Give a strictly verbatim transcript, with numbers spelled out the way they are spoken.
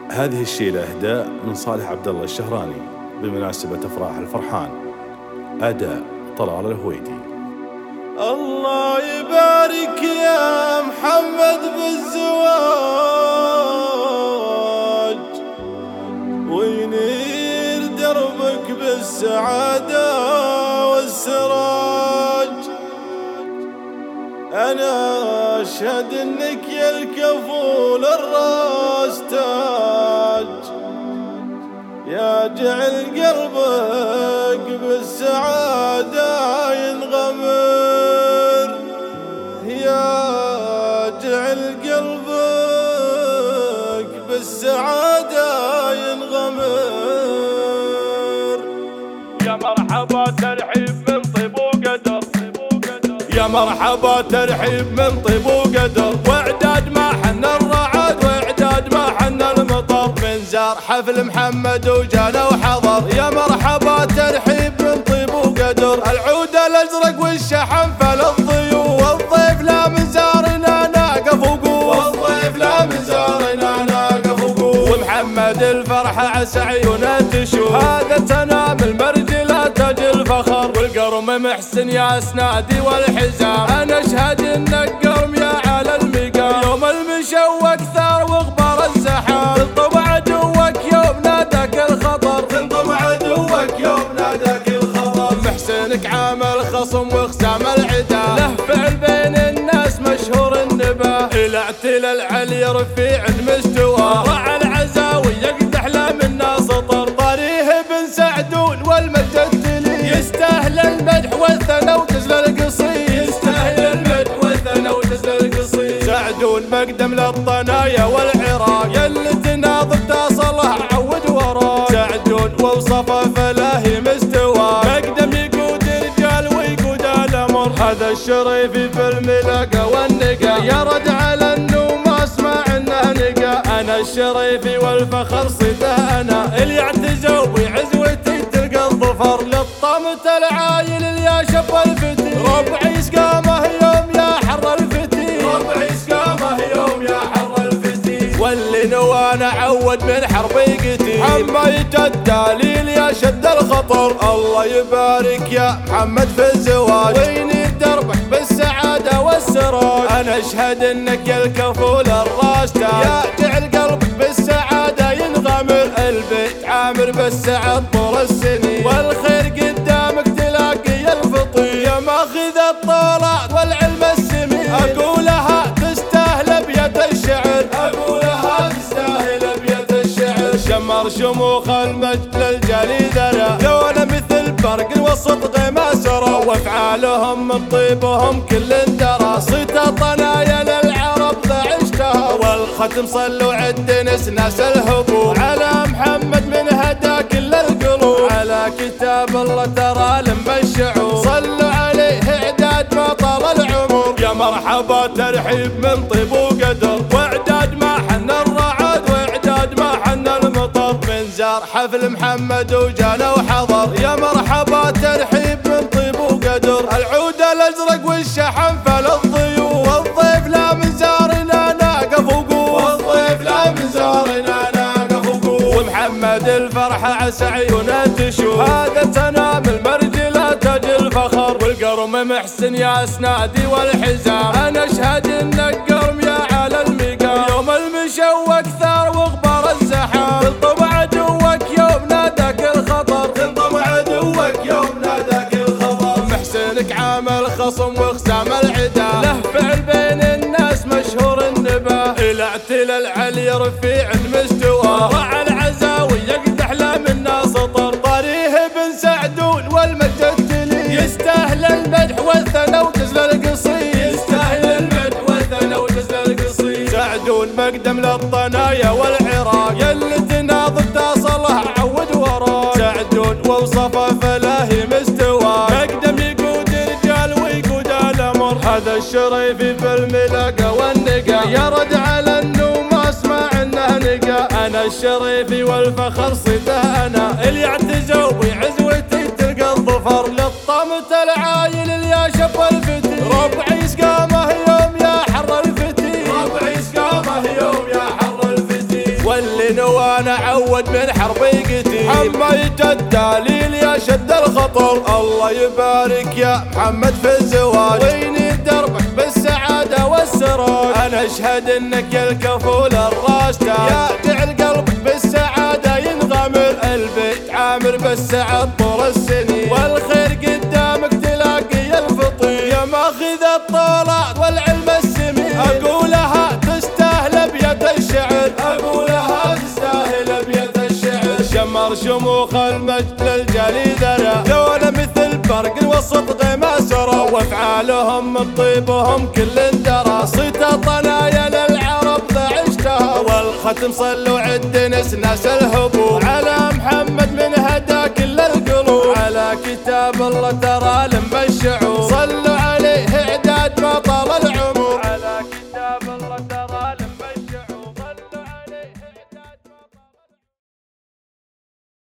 هذه الشيلة إهداء من صالح عبد الله الشهراني بمناسبة أفراح الفرحان. أداء طلال الهويدي. الله يبارك يا محمد بالزواج وينير دربك بالسعادة والسراج. أنا أشهد إنك يا الكفول الراس تاج، يا جعل قلبك بالسعادة ينغمر، يا جعل قلبك بالسعادة ينغمر. يا مرحبا ترحيب من طيب وقدر، يا مرحبا ترحيب من طيب وقدر، واعداد ما حن الرعد واعداد ما حن المطر، من زار حفل محمد وجانا وحضر. يا مرحبا ترحيب من طيب وقدر، العود الازرق والشحن فللضيوف، والضيف لا من زارنا ناقف وقوف، والضيف لا من زارنا ناقف وقوف، ومحمد الفرحة عسى عيونه تشوف، هذا تنام المرجلة تاج الفخر، والقرم محسن يا اسنادي والحزام. انا اشهد انك قرم يا على المقام، يوم المشوق ثار وغبار الزحام، تنطب عدوك يوم ناداك الخطر، تنطب عدوك يوم ناداك الخطر. محسنك عامل خصم وخسام العدا، له فعل بين الناس مشهور النبا، الى اعتلى العلي رفيع المستوى، رعى العزاوي يقدح له منا سطر، طريه بن سعدون والمجد تلي، يستاهل المدح والثنى وتزل القصيد، يستاهل المدح والثنى وتزل القصيد. سعدون مقدم للطنايا والعراق، يلي تناظر تصله عود وراك، سعدون ووصفه فلاهي مستوى، مقدم يقود رجال ويقود الامر، هذا الشريفي في الملاقه والنقا، يرد على النوم اسمع انه نقا. انا الشريفي والفخر صيته انا، اللي يعتزوا بعزوتي تلقى الظفر، للطمت العايل يا شب الفتي، ربعي سقامه يوم يا حر الفتي، ربعي سقامه يوم يا حر الفتي، واللي نوانا عود من حربي قتي، حميت الدليل يا شد الخطر. الله يبارك يا محمد في الزواج وينير دربك بالسعادة والسراج، انا اشهد انك يا الكفول الراس تاج، يا جعل قلبك بالسعادة ينغمر، البيت عامر بالسعد طول السنين، والخير قدامك تلاقي الفطير، يا ماخذ الطولات والعلم السمين، اقولها تستاهل ابيات الشعر، اقولها تستاهل ابيات الشعر. شمر شموخ المجد للجلي ذرى، لولا مثل برق الوسط غيما سرى، وافعالهم من طيبهم كل درى، صيت طنايا للعرب ذا عشتها، والختم صلوا عد نس ناس الهبوب، على محمد من هدى كل القلوب، على كتاب الله ترى لما الشعوب، صلوا عليه اعداد ما طال العمر. يا مرحبا ترحيب من طيب وقدر، واعداد ما حن الرعد واعداد ما حن المطر، من زار حفل محمد وجانا وحضر. يا مرحبا ترحيب من طيب وقدر، العود الازرق والشحن فللضيوف، والضيف لا من زارنا ناقف وقوف، والضيف لا من زارنا ناقف وقوف، ومحمد الفرحة عسى عيونه تشوف، هذا تنام المرجلة تاج الفخر، والقرم محسن يا اسنادي والحزام. انا اشهد انك قرم يا على المقام، يوم المشوق ثار وغبار الزحام، تنطب عدوك يوم ناداك الخطر، تنطب عدوك يوم ناداك الخطر. محسنك عامل خصم وخسام العدا، له فعل بين الناس مشهور النبا، الى اعتلى العلي رفيع المستوى، رعى العزاوي يقدح له منا سطر، طريه بن سعدون والمجد تلي، يستاهل المدح والثنى وتزل القصيد، يستاهل المدح والثنى وتزل القصيد. سعدون مقدم للطنايا والعراق، يلي تناظر تصله عود وراك، سعدون ووصفه فلاهي مستوى، مقدم يقود رجال ويقود الامر، هذا الشريفي في الملاقه والنقا، يرد على النوم اسمع انه نقا. انا الشريفي والفخر صيته انا، اللي يعتزوا بعزوتي تلقى الظفر، للطمت العايل يا شب الفتي، ربعي سقامه يوم يا حر الفتي، ربعي سقامه يوم يا حر الفتي، واللي نوى وانا عود من حربي قتيل. حميت التعليل يا شد الخطر، الله يبارك يا محمد في الزواج، وين دربك بالسعادة والسرور. انا اشهد انك يا الكفول الراشد، يا جعل قلبك بالسعادة ينغمر. البيت عامر بالسعد طول السنين، والخير قدامك تلاقي الفطير. يا ماخذ الطولات والعلم السمين، اقولها تستاهل ابيات الشعر، اقولها تستاهل ابيات الشعر. شمر شموخ المجد للجلي ذرى، ذولا مثل برق وسط ما سرى، وافعالهم من طيبهم كل درى. صيت الطنايا للعرب ضعشتها، والختم صلوا عد ناس ناس الهبوب. على محمد من هدى كل القلوب، على كتاب الله ترى لم الشعوب. صلوا عليه اعداد ما